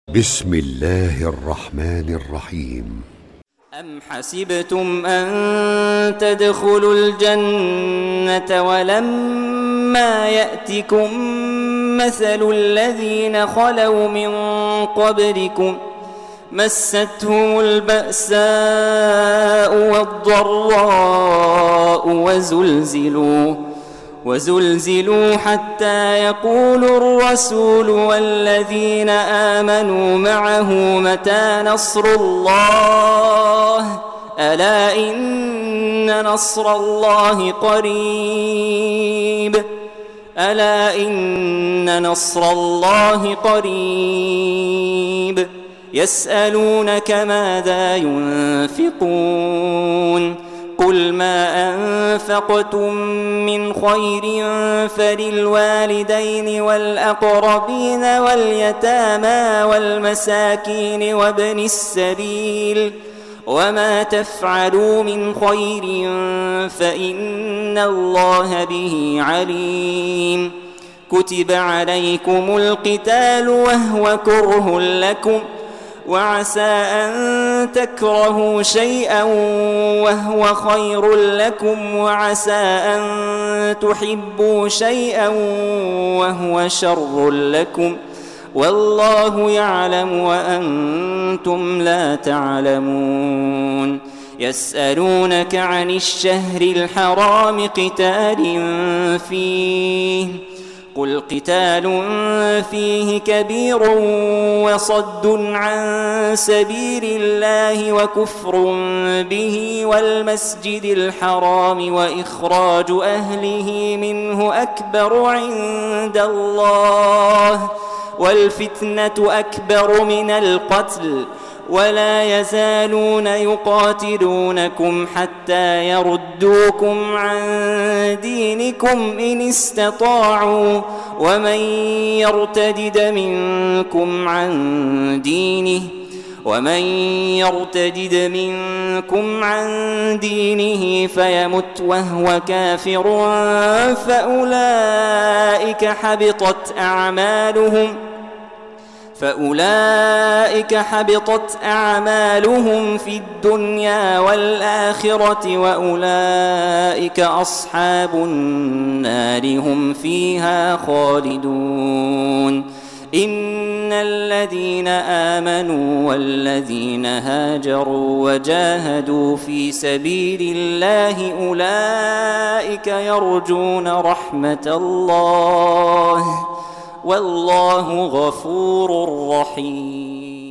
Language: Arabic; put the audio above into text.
بسم الله الرحمن الرحيم. أم حسبتم أن تدخلوا الجنة ولما يأتكم مثل الذين خلوا من قبلكم مستهم البأساء والضراء وزلزلوا حتى يقول الرسول والذين آمنوا معه متى نصر الله ألا إن نصر الله قريب يسألونك ماذا ينفقون قل ما أنفقتم من خير فللوالدين والأقربين واليتامى والمساكين وابن السبيل وما تفعلوا من خير فإن الله به عليم كتب عليكم القتال وهو كره لكم وعسى أن تكرهوا شيئا وهو خير لكم وعسى أن تحبوا شيئا وهو شر لكم والله يعلم وأنتم لا تعلمون يسألونك عن الشهر الحرام قتال فيه قل قتال فيه كبير وصد عن سبيل الله وكفر به والمسجد الحرام وإخراج أهله منه أكبر عند الله والفتنة أكبر من القتل ولا يزالون يقاتلونكم حتى يردوكم عن دينكم إن استطاعوا ومن يرتدد منكم عن دينه فيمت وهو كافر فأولئك حبطت أعمالهم في الدنيا والآخرة وأولئك أصحاب النار هم فيها خالدون إن الذين آمنوا والذين هاجروا وجاهدوا في سبيل الله أولئك يرجون رحمة الله والله غفور رحيم.